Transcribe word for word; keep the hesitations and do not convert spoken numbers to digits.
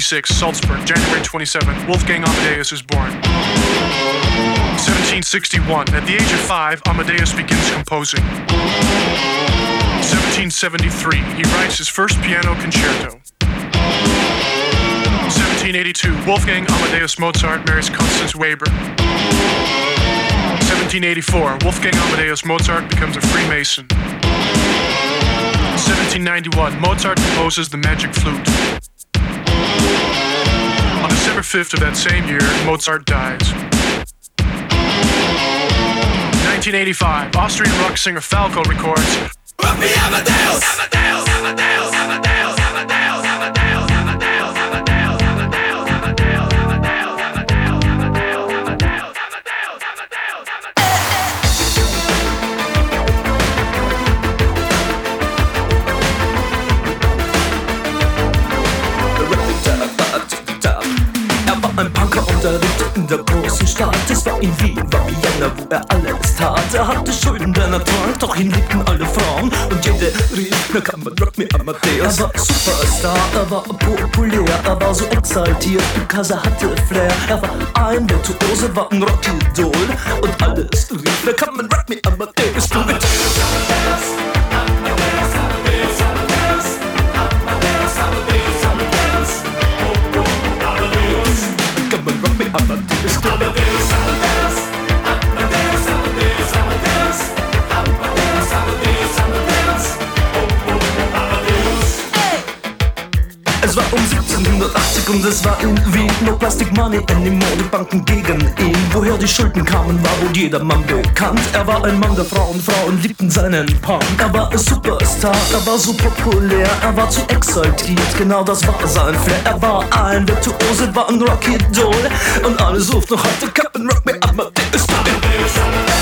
sixty-six, Salzburg, January twenty-seventh, Wolfgang Amadeus is born. seventeen sixty-one, at the age of five, Amadeus begins composing. seventeen seventy-three, he writes his first piano concerto. seventeen eighty-two, Wolfgang Amadeus Mozart marries Constance Weber. seventeen eighty-four, Wolfgang Amadeus Mozart becomes a Freemason. seventeen ninety-one, Mozart composes the Magic Flute. On December fifth of that same year, Mozart dies. nineteen eighty-five, Austrian rock singer Falco records Rugby Amadeus! Amadeus! Amadeus! Amadeus! Amadeus! Amadeus! Amadeus! Amadeus! Ein Punker unterrichtet in der großen Stadt. Es war in Wien, war Vienna, wo er alles tat. Er hatte Schulden, der er trank, doch ihn liebten alle Frauen. Und jede rief, na kann man Rock me Amadeus. Er war Superstar, er war populär, er war so exaltiert, because er hatte Flair. Er war ein Virtuose, war ein Rockidol. Und alles rief, na kann man Rock me Amadeus. Du mit Amadeus, Amadeus, Amadeus, Amadeus, Amadeus, Amadeus, Amadeus, Amadeus, Amadeus, Amadeus. Es war um siebzehnhundertachtzig und es war in Wien. No Plastic Money anymore, die Banken gegen ihn. Woher die Schulden kamen, war wohl jedermann bekannt. Er war ein Mann der Frauen, Frauen liebten seinen Punk. Er war ein Superstar, er war so populär, er war zu exaltiert, genau das war sein Flair. Er war ein Virtuose, war ein Rockidol und alle suchten noch heute Captain Rock me Amadeus. Amadeus, Amadeus.